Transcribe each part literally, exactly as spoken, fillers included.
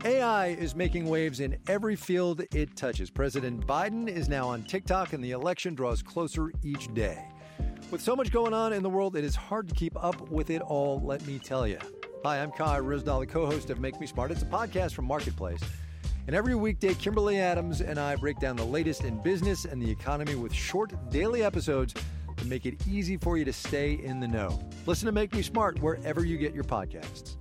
A I is making waves in every field it touches. President Biden is now on TikTok, and the election draws closer each day. With so much going on in the world, it is hard to keep up with it all, let me tell you. Hi, I'm Kai Ryssdal, the co-host of Make Me Smart. It's a podcast from Marketplace. And every weekday, Kimberly Adams and I break down the latest in business and the economy with short daily episodes to make it easy for you to stay in the know. Listen to Make Me Smart wherever you get your podcasts.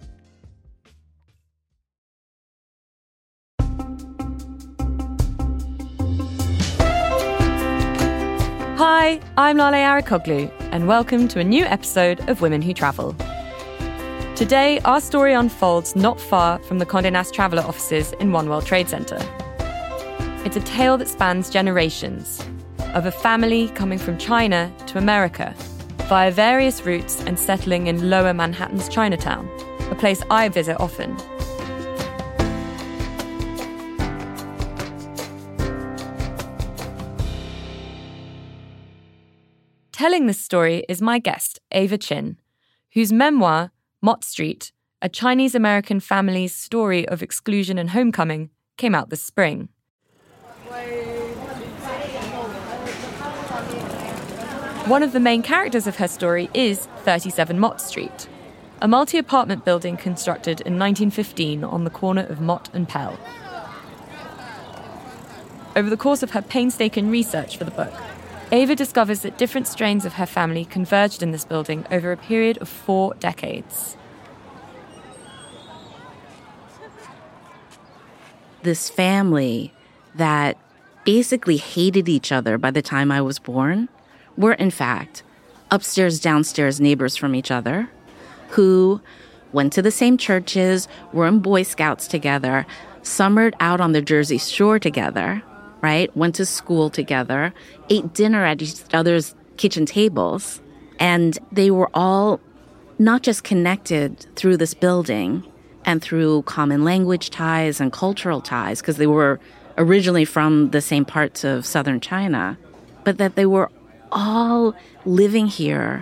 Hi, I'm Lale Arikoglu, and welcome to a new episode of Women Who Travel. Today, our story unfolds not far from the Condé Nast Traveller offices in One World Trade Center. It's a tale that spans generations, of a family coming from China to America, via various routes and settling in Lower Manhattan's Chinatown, a place I visit often. Telling this story is my guest, Ava Chin, whose memoir, Mott Street, a Chinese-American family's story of exclusion and homecoming, came out this spring. One of the main characters of her story is thirty-seven Mott Street, a multi-apartment building constructed in nineteen fifteen on the corner of Mott and Pell. Over the course of her painstaking research for the book, Ava discovers that different strains of her family converged in this building over a period of four decades. This family that basically hated each other by the time I was born were, in fact, upstairs, downstairs neighbors from each other who went to the same churches, were in Boy Scouts together, summered out on the Jersey Shore together, right? Went to school together, ate dinner at each other's kitchen tables, and they were all not just connected through this building and through common language ties and cultural ties, because they were originally from the same parts of southern China, but that they were all living here.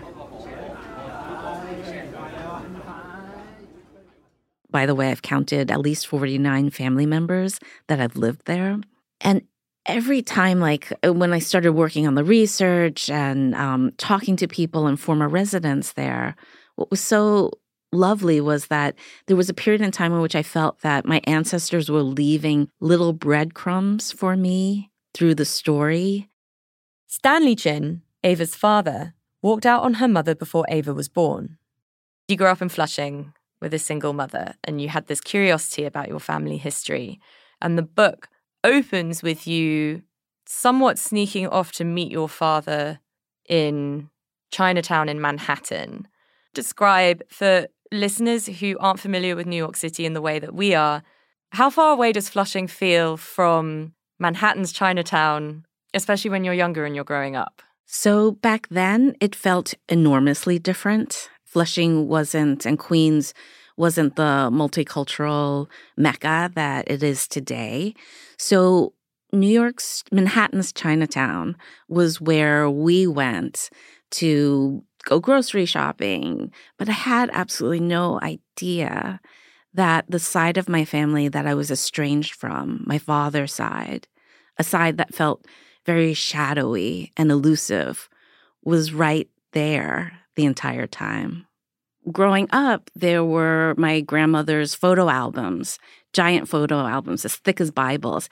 By the way, I've counted at least forty-nine family members that have lived there. And every time, like when I started working on the research and um, talking to people and former residents there, what was so lovely was that there was a period in time in which I felt that my ancestors were leaving little breadcrumbs for me through the story. Stanley Chin, Ava's father, walked out on her mother before Ava was born. You grew up in Flushing with a single mother, and you had this curiosity about your family history. And the book opens with you somewhat sneaking off to meet your father in Chinatown in Manhattan. Describe, for listeners who aren't familiar with New York City in the way that we are, how far away does Flushing feel from Manhattan's Chinatown, especially when you're younger and you're growing up? So back then, it felt enormously different. Flushing wasn't, and Queens wasn't the multicultural mecca that it is today. So New York's, Manhattan's Chinatown was where we went to go grocery shopping. But I had absolutely no idea that the side of my family that I was estranged from, my father's side, a side that felt very shadowy and elusive, was right there the entire time. Growing up, there were my grandmother's photo albums, giant photo albums as thick as Bibles.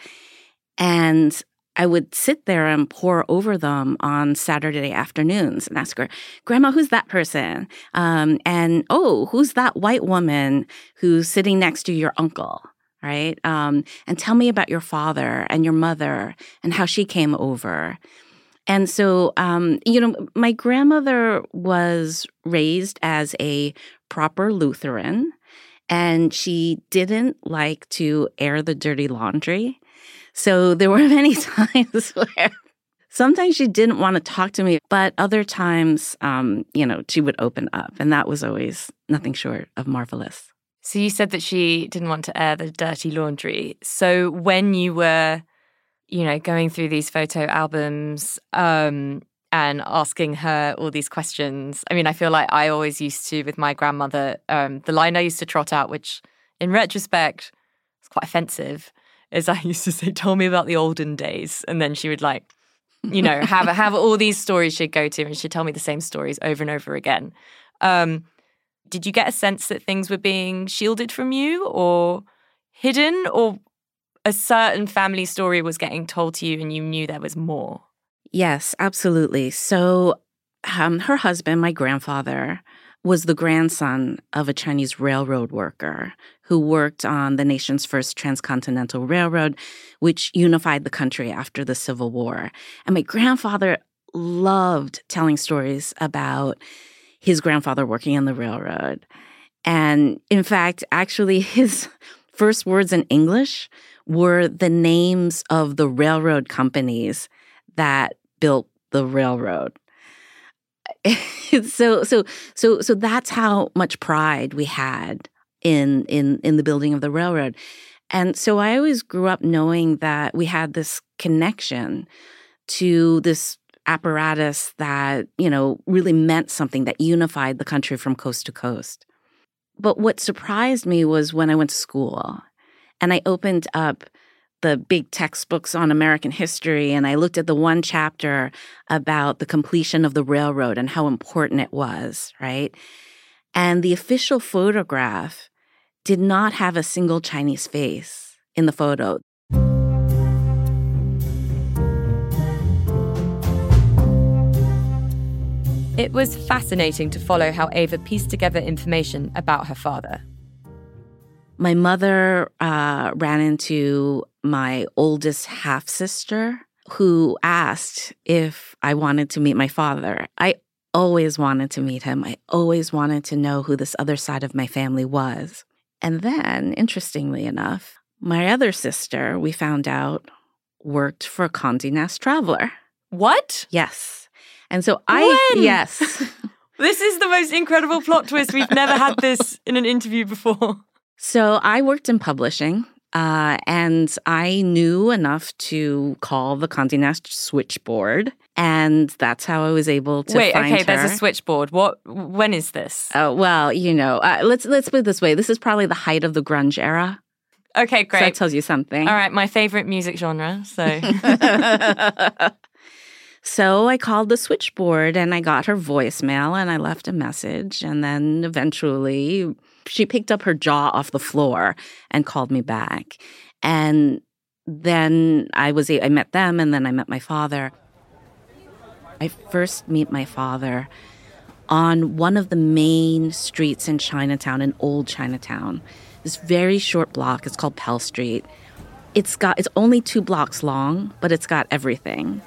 And I would sit there and pore over them on Saturday afternoons and ask her, Grandma, who's that person? Um, and, oh, who's that white woman who's sitting next to your uncle, right? Um, and tell me about your father and your mother and how she came over. And so, um, you know, my grandmother was raised as a proper Lutheran, and she didn't like to air the dirty laundry. So there were many times where sometimes she didn't want to talk to me, but other times, um, you know, she would open up, and that was always nothing short of marvelous. So you said that she didn't want to air the dirty laundry. So when you were you know, going through these photo albums um, and asking her all these questions. I mean, I feel like I always used to, with my grandmother, um, the line I used to trot out, which in retrospect it's quite offensive, as I used to say, told me about the olden days. And then she would like, you know, have have all these stories she'd go to and she'd tell me the same stories over and over again. Um, did you get a sense that things were being shielded from you or hidden, or a certain family story was getting told to you and you knew there was more? Yes, absolutely. So um, her husband, my grandfather, was the grandson of a Chinese railroad worker who worked on the nation's first transcontinental railroad, which unified the country after the Civil War. And my grandfather loved telling stories about his grandfather working on the railroad. And in fact, actually, his first words in English were the names of the railroad companies that built the railroad. so so so so that's how much pride we had in in in the building of the railroad. And so I always grew up knowing that we had this connection to this apparatus that, you know, really meant something, that unified the country from coast to coast. But what surprised me was when I went to school and I opened up the big textbooks on American history, and I looked at the one chapter about the completion of the railroad and how important it was, right? And the official photograph did not have a single Chinese face in the photo. It was fascinating to follow how Ava pieced together information about her father. My mother uh, ran into my oldest half-sister who asked if I wanted to meet my father. I always wanted to meet him. I always wanted to know who this other side of my family was. And then, interestingly enough, my other sister, we found out, worked for Condé Nast Traveler. What? Yes. And so I, when? yes. This is the most incredible plot twist. We've never had this in an interview before. So I worked in publishing, uh, and I knew enough to call the Condé Nast switchboard, and that's how I was able to Wait, find okay, her. there's a switchboard. What? When is this? Oh, well, you know, uh, let's let's put it this way. This is probably the height of the grunge era. Okay, great. So that tells you something. All right, my favorite music genre, so... So I called the switchboard and I got her voicemail and I left a message. And then eventually she picked up her jaw off the floor and called me back. And then I was I met them and then I met my father. I first meet my father on one of the main streets in Chinatown, in old Chinatown. This very short block. It's called Pell Street. It's got it's only two blocks long, but it's got everything.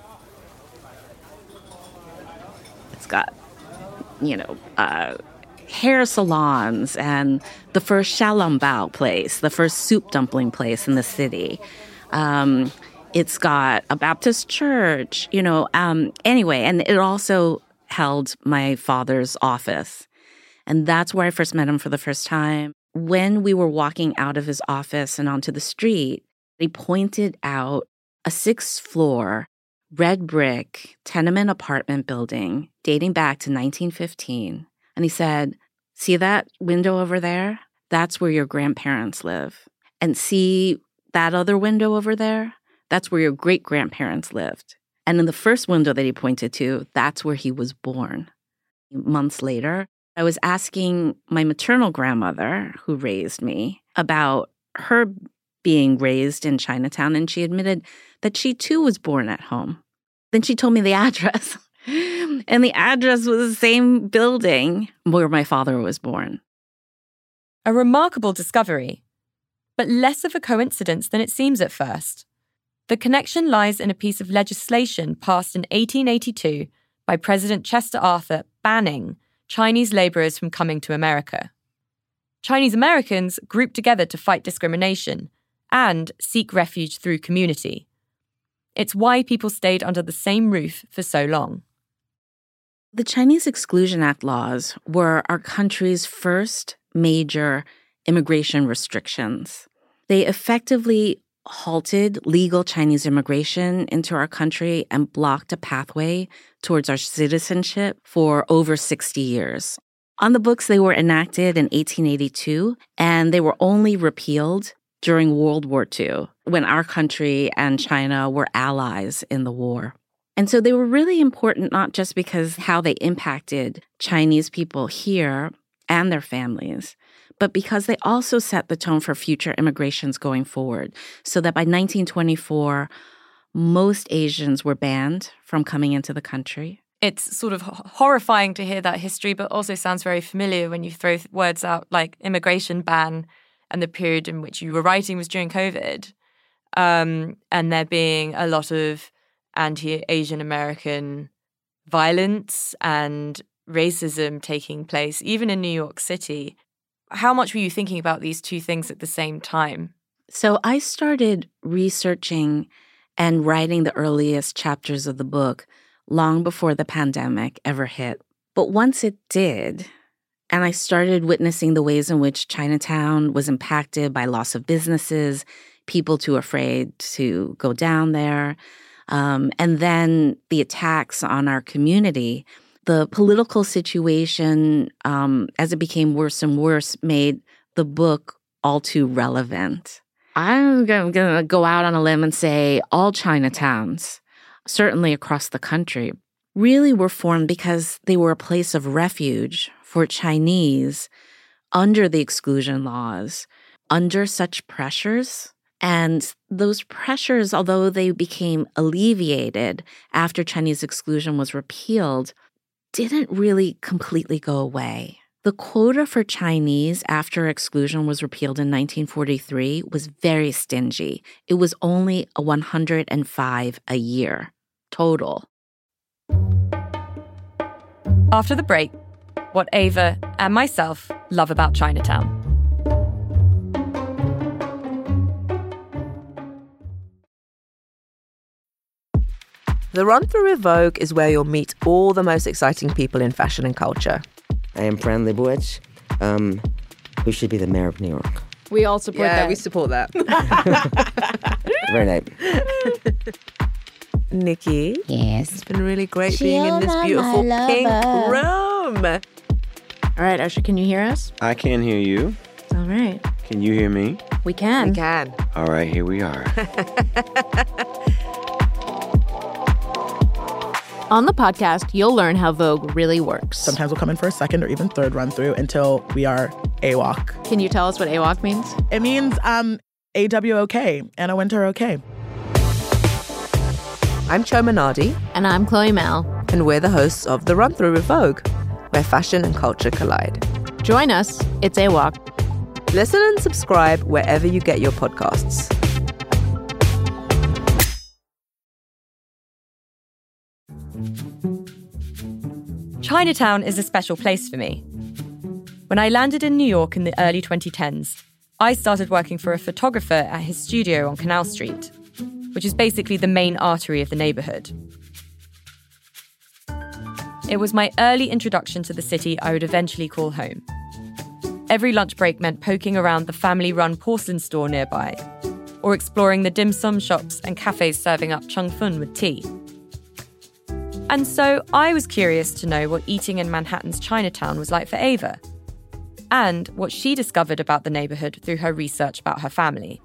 Got, you know, uh, hair salons and the first xiaolongbao place, the first soup dumpling place in the city. Um, it's got a Baptist church, you know. Um, anyway, and it also held my father's office. And that's where I first met him for the first time. When we were walking out of his office and onto the street, he pointed out a sixth floor red brick tenement apartment building dating back to nineteen fifteen. And he said, see that window over there? That's where your grandparents live. And see that other window over there? That's where your great-grandparents lived. And in the first window that he pointed to, that's where he was born. Months later, I was asking my maternal grandmother, who raised me, about her being raised in Chinatown, and she admitted that she too was born at home. Then she told me the address, and the address was the same building where my father was born. A remarkable discovery, but less of a coincidence than it seems at first. The connection lies in a piece of legislation passed in eighteen eighty-two by President Chester Arthur banning Chinese laborers from coming to America. Chinese Americans grouped together to fight discrimination and seek refuge through community. It's why people stayed under the same roof for so long. The Chinese Exclusion Act laws were our country's first major immigration restrictions. They effectively halted legal Chinese immigration into our country and blocked a pathway towards our citizenship for over sixty years. On the books, they were enacted in eighteen eighty-two, and they were only repealed during World War Two, when our country and China were allies in the war. And so they were really important, not just because how they impacted Chinese people here and their families, but because they also set the tone for future immigrations going forward. So that by nineteen twenty-four, most Asians were banned from coming into the country. It's sort of horrifying to hear that history, but also sounds very familiar when you throw words out like immigration ban, and the period in which you were writing was during COVID, um, and there being a lot of anti-Asian American violence and racism taking place, even in New York City. How much were you thinking about these two things at the same time? So I started researching and writing the earliest chapters of the book long before the pandemic ever hit. But once it did, and I started witnessing the ways in which Chinatown was impacted by loss of businesses, people too afraid to go down there, um, and then the attacks on our community, the political situation, um, as it became worse and worse, made the book all too relevant. I'm going to go out on a limb and say all Chinatowns, certainly across the country, really were formed because they were a place of refuge for Chinese under the exclusion laws, under such pressures. And those pressures, although they became alleviated after Chinese exclusion was repealed, didn't really completely go away. The quota for Chinese after exclusion was repealed in nineteen forty-three was very stingy. It was only a one hundred five a year total. After the break, what Ava and myself love about Chinatown. The Run Through with Vogue is where you'll meet all the most exciting people in fashion and culture. I am Fran Lebowitz, um, who should be the mayor of New York. We all support yeah, that. Yeah, we support that. Very nice. Nikki. Yes. It's been really great being in this beautiful pink room. All right, Usher, can you hear us? I can hear you. All right. Can you hear me? We can. We can. All right, here we are. On the podcast, you'll learn how Vogue really works. Sometimes we'll come in for a second or even third run through until we are A W O C. Can you tell us what A W O C means? It means um, A W O K, Anna Wintour okay. I'm Cho Minardi. And I'm Chloe Mal. And we're the hosts of The Run Through with Vogue, where fashion and culture collide. Join us. It's A W O C. Listen and subscribe wherever you get your podcasts. Chinatown is a special place for me. When I landed in New York in the early twenty tens, I started working for a photographer at his studio on Canal Street, which is basically the main artery of the neighborhood. It was my early introduction to the city I would eventually call home. Every lunch break meant poking around the family-run porcelain store nearby, or exploring the dim sum shops and cafes serving up chung fun with tea. And so I was curious to know what eating in Manhattan's Chinatown was like for Ava, and what she discovered about the neighborhood through her research about her family.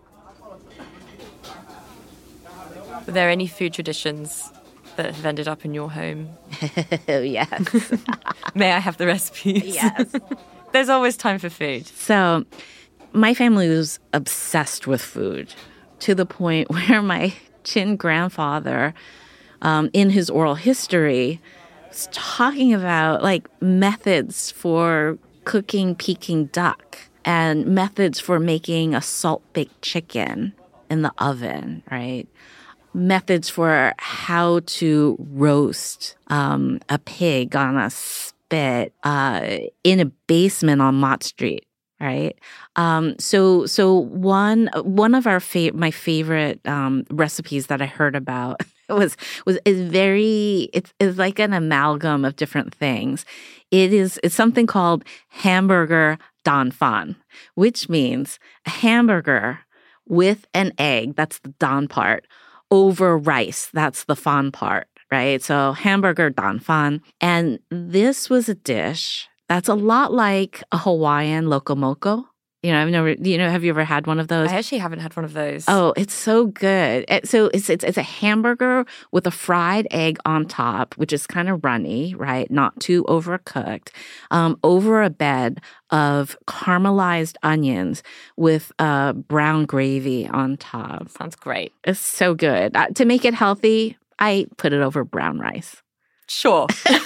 Were there any food traditions that have ended up in your home? Yes. May I have the recipes? Yes. There's always time for food. So my family was obsessed with food to the point where my Chin grandfather, um, in his oral history, was talking about like methods for cooking Peking duck and methods for making a salt-baked chicken in the oven, right? Methods for how to roast um, a pig on a spit uh, in a basement on Mott Street, right? Um, so, so one one of our fa- my favorite um, recipes that I heard about was was is very it's, it's like an amalgam of different things. It is it's something called hamburger dan fan, which means a hamburger with an egg. That's the dan part. Over rice. That's the fan part, right? So hamburger dan fan. And this was a dish that's a lot like a Hawaiian loco moco, You know, I've never, you know, have you ever had one of those? I actually haven't had one of those. Oh, it's so good. It, so it's, it's it's a hamburger with a fried egg on top, which is kind of runny, right? Not too overcooked, um, over a bed of caramelized onions with uh, brown gravy on top. Sounds great. It's so good. Uh, to make it healthy, I put it over brown rice. Sure.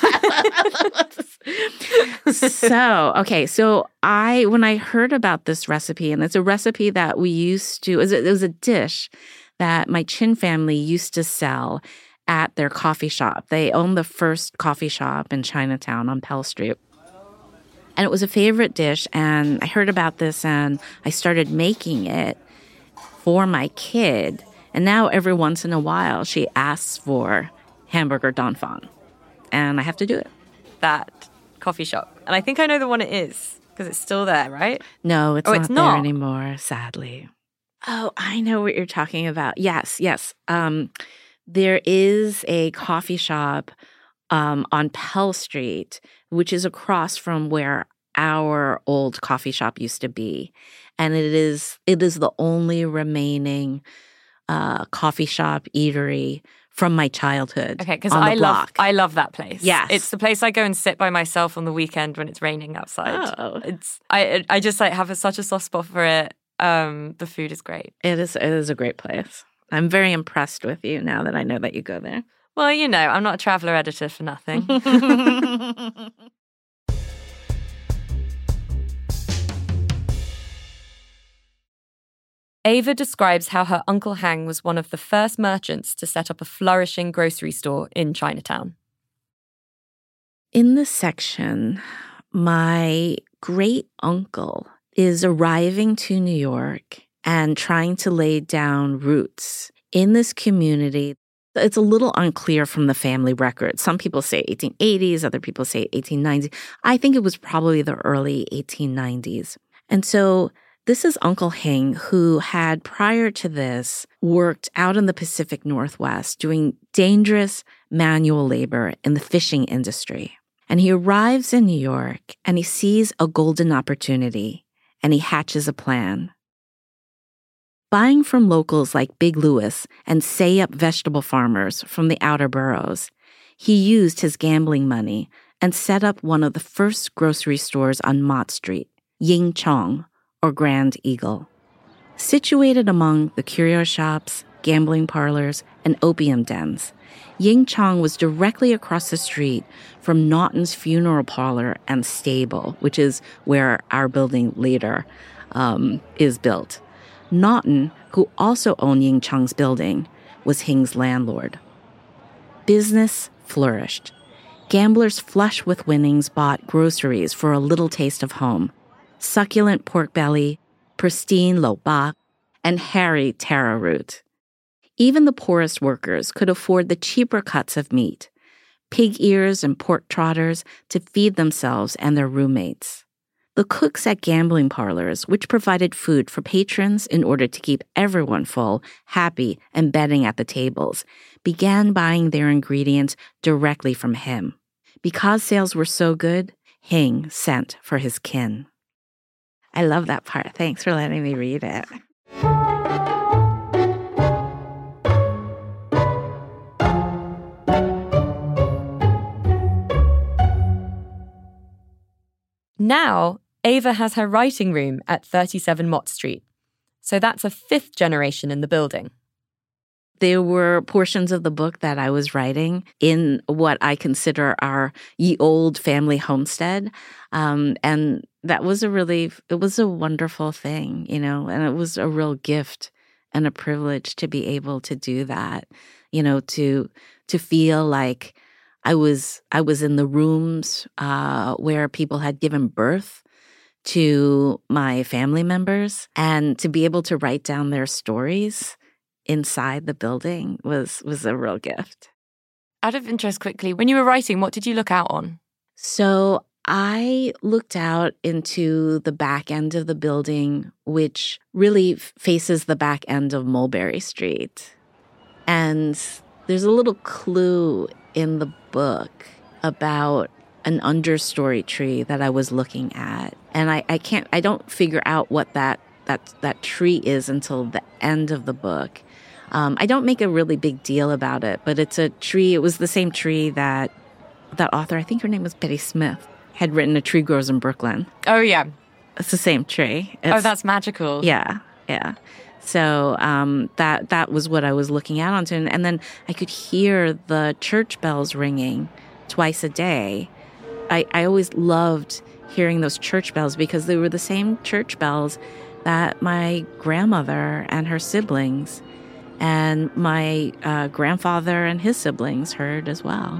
So, okay. So I, when I heard about this recipe, and it's a recipe that we used to, it was a, it was a dish that my Chin family used to sell at their coffee shop. They owned the first coffee shop in Chinatown on Pell Street. And it was a favorite dish. And I heard about this and I started making it for my kid. And now every once in a while, she asks for hamburger danfang. And I have to do it. That coffee shop. And I think I know the one it is because it's still there, right? No, it's oh, not it's there not. anymore, sadly. Oh, I know what you're talking about. Yes, yes. Um, there is a coffee shop um, on Pell Street, which is across from where our old coffee shop used to be. And it is it is the only remaining uh, coffee shop, eatery from my childhood. Okay, because I love block. I love that place. Yes. It's the place I go and sit by myself on the weekend when it's raining outside. Oh. It's I I just like have a, such a soft spot for it. Um, the food is great. It is it is a great place. I'm very impressed with you now that I know that you go there. Well, you know, I'm not a traveler editor for nothing. Ava describes how her Uncle Hang was one of the first merchants to set up a flourishing grocery store in Chinatown. In this section, my great uncle is arriving to New York and trying to lay down roots in this community. It's a little unclear from the family record. Some people say eighteen eighties, other people say eighteen nineties. I think it was probably the early eighteen nineties. And so this is Uncle Hang, who had, prior to this, worked out in the Pacific Northwest doing dangerous manual labor in the fishing industry. And he arrives in New York and he sees a golden opportunity and he hatches a plan. Buying from locals like Big Louis and say-up vegetable farmers from the outer boroughs, he used his gambling money and set up one of the first grocery stores on Mott Street, Ying Chong, or Grand Eagle. Situated among the curio shops, gambling parlors, and opium dens, Ying Chong was directly across the street from Naughton's funeral parlor and stable, which is where our building later um, is built. Naughton, who also owned Ying Chong's building, was Hing's landlord. Business flourished. Gamblers flush with winnings bought groceries for a little taste of home. Succulent pork belly, pristine lo bak, and hairy taro root. Even the poorest workers could afford the cheaper cuts of meat, pig ears and pork trotters to feed themselves and their roommates. The cooks at gambling parlors, which provided food for patrons in order to keep everyone full, happy, and betting at the tables, began buying their ingredients directly from him. Because sales were so good, Hing sent for his kin. I love that part. Thanks for letting me read it. Now, Ava has her writing room at thirty-seven Mott Street. So that's a fifth generation in the building. There were portions of the book that I was writing in what I consider our ye old family homestead. Um, and that was a really, it was a wonderful thing, you know, and it was a real gift and a privilege to be able to do that, you know, to to feel like I was I was in the rooms uh, where people had given birth to my family members, and to be able to write down their stories inside the building was was a real gift. Out of interest, quickly, when you were writing, what did you look out on? So I looked out into the back end of the building, which really faces the back end of Mulberry Street. And there's a little clue in the book about an understory tree that I was looking at. And I, I can't, I don't figure out what that, that, that tree is until the end of the book. Um, I don't make a really big deal about it, but it's a tree. It was the same tree that that author, I think her name was Betty Smith, had written A Tree Grows in Brooklyn. Oh, yeah. It's the same tree. It's, oh, that's magical. Yeah, yeah. So um, that that was what I was looking out onto. And, and then I could hear the church bells ringing twice a day. I, I always loved hearing those church bells because they were the same church bells that my grandmother and her siblings and my uh, grandfather and his siblings heard as well.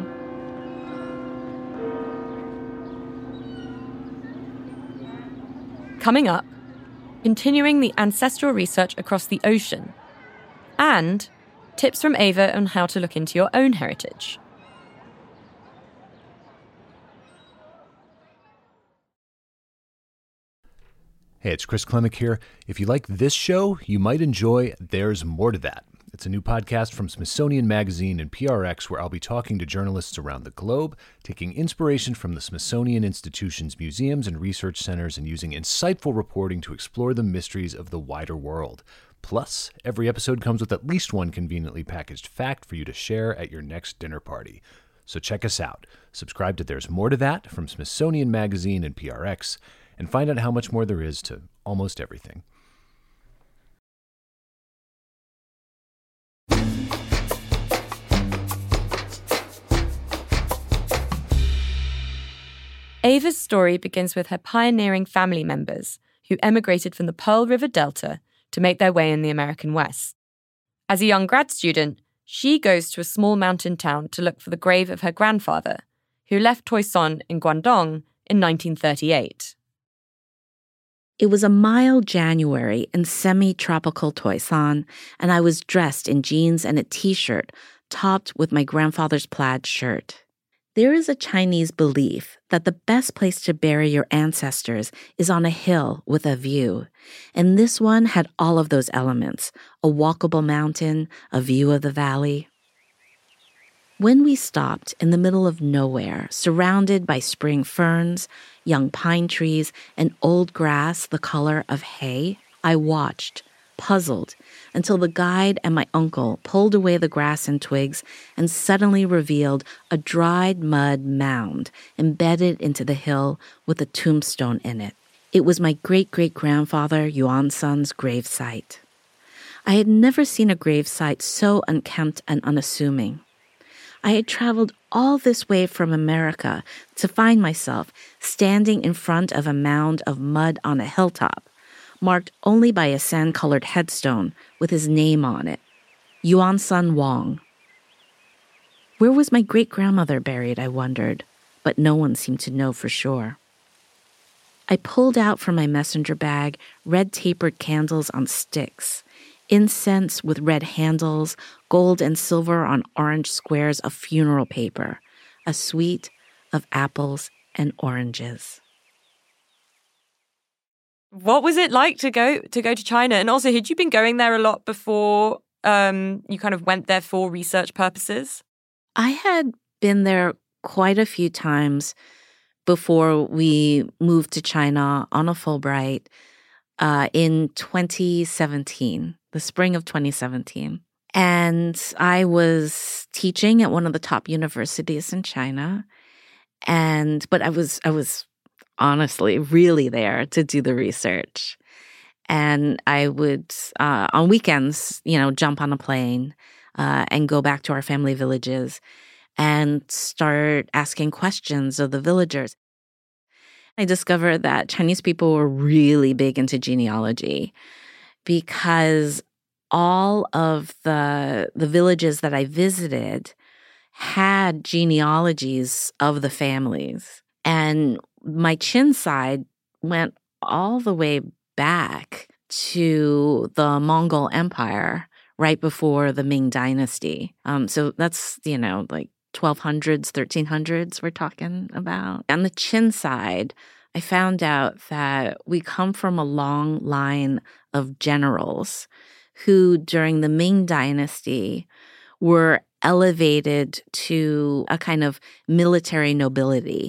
Coming up, continuing the ancestral research across the ocean, and tips from Ava on how to look into your own heritage. Hey, it's Chris Klimek here. If you like this show, you might enjoy There's More to That. It's a new podcast from Smithsonian Magazine and P R X where I'll be talking to journalists around the globe, taking inspiration from the Smithsonian Institution's museums and research centers and using insightful reporting to explore the mysteries of the wider world. Plus, every episode comes with at least one conveniently packaged fact for you to share at your next dinner party. So check us out. Subscribe to There's More to That from Smithsonian Magazine and P R X, and find out how much more there is to almost everything. Ava's story begins with her pioneering family members who emigrated from the Pearl River Delta to make their way in the American West. As a young grad student, she goes to a small mountain town to look for the grave of her grandfather, who left Toisan in Guangdong in nineteen thirty-eight. It was a mild January in semi-tropical Toisan, and I was dressed in jeans and a t-shirt topped with my grandfather's plaid shirt. There is a Chinese belief that the best place to bury your ancestors is on a hill with a view, and this one had all of those elements: a walkable mountain, a view of the valley. When we stopped in the middle of nowhere, surrounded by spring ferns, young pine trees, and old grass the color of hay, I watched, puzzled, until the guide and my uncle pulled away the grass and twigs and suddenly revealed a dried mud mound embedded into the hill with a tombstone in it. It was my great-great-grandfather Yuan Sun's gravesite. I had never seen a gravesite so unkempt and unassuming. I had traveled all this way from America to find myself standing in front of a mound of mud on a hilltop, marked only by a sand-colored headstone with his name on it, Yuan Sun Wang. Where was my great-grandmother buried, I wondered, but no one seemed to know for sure. I pulled out from my messenger bag red-tapered candles on sticks, incense with red handles, gold and silver on orange squares of funeral paper, a suite of apples and oranges. What was it like to go to go to China? And also, had you been going there a lot before um, you kind of went there for research purposes? I had been there quite a few times before we moved to China on a Fulbright uh, in twenty seventeen, the spring of twenty seventeen. And I was teaching at one of the top universities in China. And but I was I was honestly really there to do the research. And I would, uh, on weekends, you know, jump on a plane uh, and go back to our family villages and start asking questions of the villagers. I discovered that Chinese people were really big into genealogy because all of the the villages that I visited had genealogies of the families. And my Qin side went all the way back to the Mongol Empire right before the Ming Dynasty. Um, so that's, you know, like twelve hundreds, thirteen hundreds we're talking about. On the Qin side, I found out that we come from a long line of generals who, during the Ming Dynasty, were elevated to a kind of military nobility,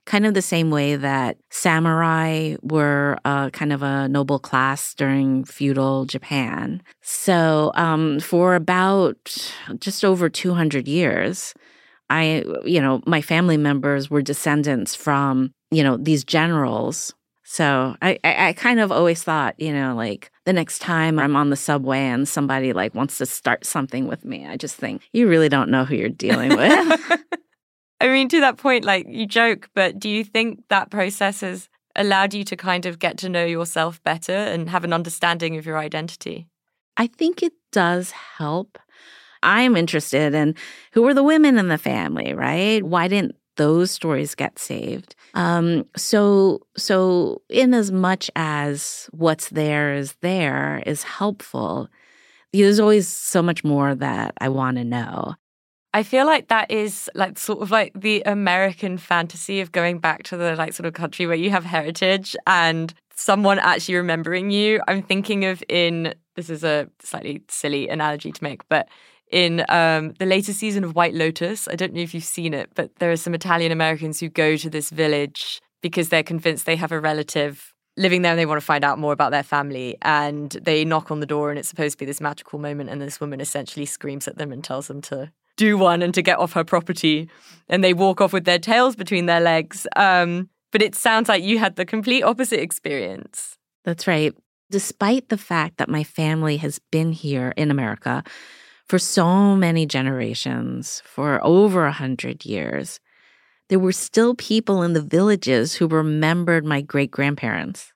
kind of the same way that samurai were uh, kind of a noble class during feudal Japan. So um, for about just over two hundred years, I, you know, my family members were descendants from, you know, these generals. So I, I, I kind of always thought, you know, like the next time I'm on the subway and somebody like wants to start something with me, I just think, you really don't know who you're dealing with. I mean, to that point, like you joke, but do you think that process has allowed you to kind of get to know yourself better and have an understanding of your identity? I think it does help. I'm interested in who were the women in the family, right? Why didn't those stories get saved? Um, so, so in as much as what's there is there is helpful, there's always so much more that I want to know. I feel like that is like sort of like the American fantasy of going back to the like sort of country where you have heritage and someone actually remembering you. I'm thinking of in, this is a slightly silly analogy to make, but in um, the latest season of White Lotus, I don't know if you've seen it, but there are some Italian Americans who go to this village because they're convinced they have a relative living there and they want to find out more about their family. And they knock on the door and it's supposed to be this magical moment. And this woman essentially screams at them and tells them to do one and to get off her property. And they walk off with their tails between their legs. Um, but it sounds like you had the complete opposite experience. That's right. Despite the fact that my family has been here in America for so many generations, for over a hundred years, there were still people in the villages who remembered my great-grandparents.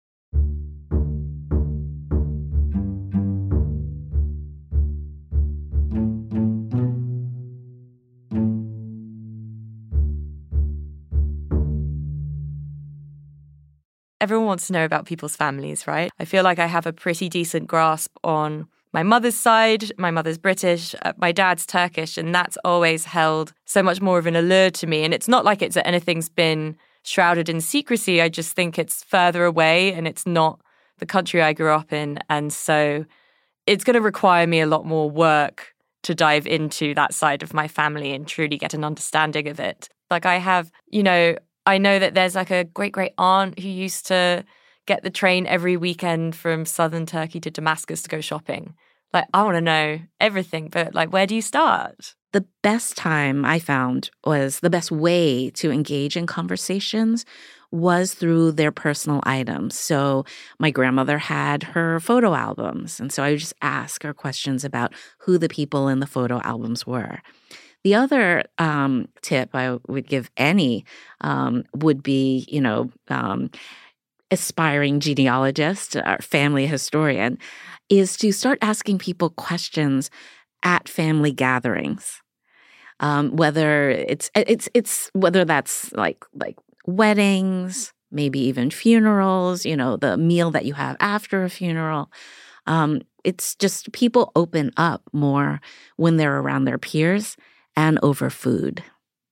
Everyone wants to know about people's families, right? I feel like I have a pretty decent grasp on my mother's side. My mother's British, uh, my dad's Turkish, and that's always held so much more of an allure to me. And it's not like it's anything's been shrouded in secrecy. I just think it's further away and it's not the country I grew up in. And so it's going to require me a lot more work to dive into that side of my family and truly get an understanding of it. Like I have, you know, I know that there's like a great-great aunt who used to get the train every weekend from southern Turkey to Damascus to go shopping. Like, I want to know everything, but like, where do you start? The best time I found was the best way to engage in conversations was through their personal items. So my grandmother had her photo albums, and so I would just ask her questions about who the people in the photo albums were. The other um, tip I would give any um, would be, you know, um, aspiring genealogist or family historian, is to start asking people questions at family gatherings. Um, whether it's it's it's whether that's like like weddings, maybe even funerals, you know, the meal that you have after a funeral. Um, it's just people open up more when they're around their peers and over food.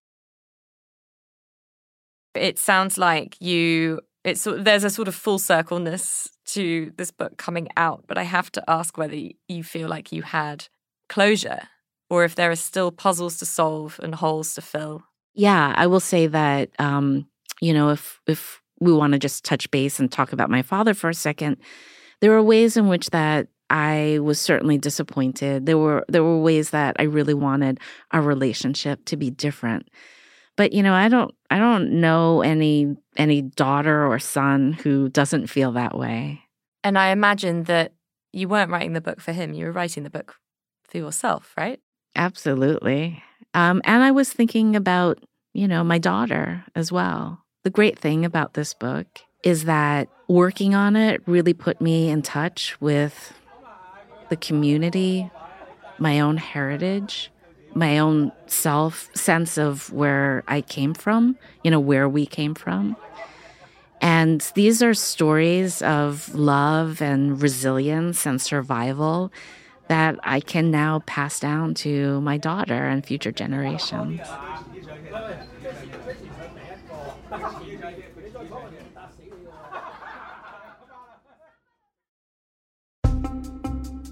It sounds like you, it's there's a sort of full circleness to this book coming out, but I have to ask whether you feel like you had closure or if there are still puzzles to solve and holes to fill. Yeah, I will say that, um, you know, if if we want to just touch base and talk about my father for a second, there were ways in which that I was certainly disappointed. There were there were ways that I really wanted our relationship to be different. But you know, I don't I don't know any any daughter or son who doesn't feel that way. And I imagine that you weren't writing the book for him, you were writing the book for yourself, right? Absolutely. Um, and I was thinking about, you know, my daughter as well. The great thing about this book is that working on it really put me in touch with the community, my own heritage, my own self sense of where I came from, you know, where we came from. And these are stories of love and resilience and survival that I can now pass down to my daughter and future generations.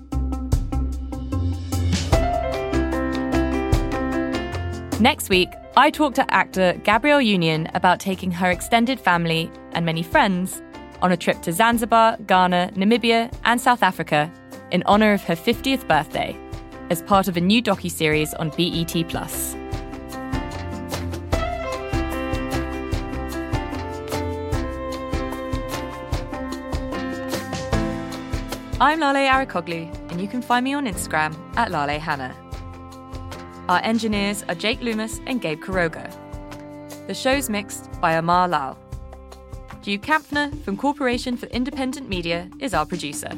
Next week, I talked to actor Gabrielle Union about taking her extended family and many friends on a trip to Zanzibar, Ghana, Namibia, and South Africa in honor of her fiftieth birthday as part of a new docuseries on B E T plus. I'm Lale Arikoglu, and you can find me on Instagram at Lale Hannah. Our engineers are Jake Loomis and Gabe Kuroga. The show's mixed by Amar Lal. Hugh Kampfner from Corporation for Independent Media is our producer.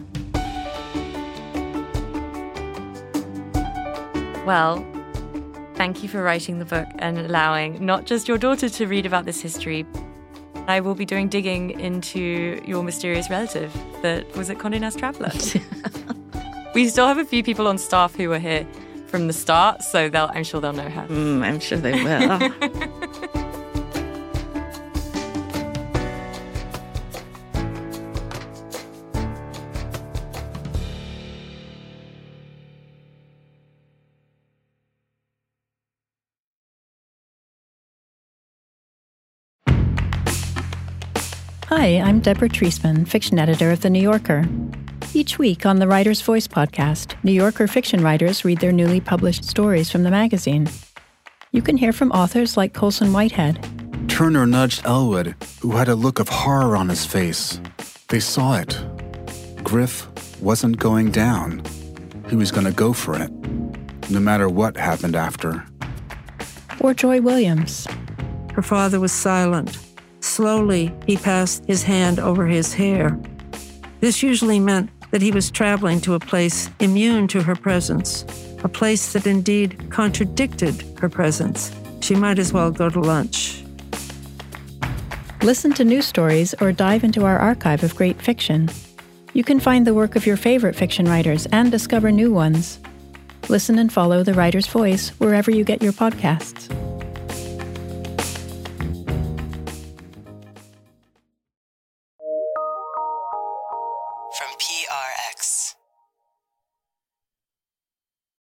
Well, thank you for writing the book and allowing not just your daughter to read about this history. I will be doing digging into your mysterious relative that was at Condé Nast Traveler. We still have a few people on staff who were here from the start, so they'll, I'm sure they'll know her. Mm, I'm sure they will. Hi, I'm Deborah Treisman, fiction editor of The New Yorker. Each week on the Writer's Voice podcast, New Yorker fiction writers read their newly published stories from the magazine. You can hear from authors like Colson Whitehead. Turner nudged Elwood, who had a look of horror on his face. They saw it. Griff wasn't going down. He was going to go for it, no matter what happened after. Or Joy Williams. Her father was silent. Slowly, he passed his hand over his hair. This usually meant that he was traveling to a place immune to her presence, a place that indeed contradicted her presence. She might as well go to lunch. Listen to new stories or dive into our archive of great fiction. You can find the work of your favorite fiction writers and discover new ones. Listen and follow The Writer's Voice wherever you get your podcasts. From P R X.